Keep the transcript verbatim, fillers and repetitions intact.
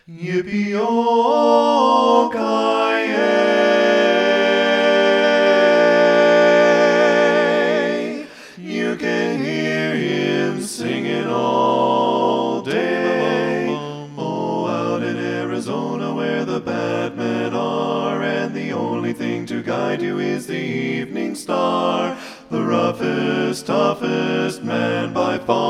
Yippee-oh-ki-yay! You can hear him singing all day. Oh, out in Arizona where the bad men are, and the only thing to guide you is the evening star. The roughest, toughest man by far.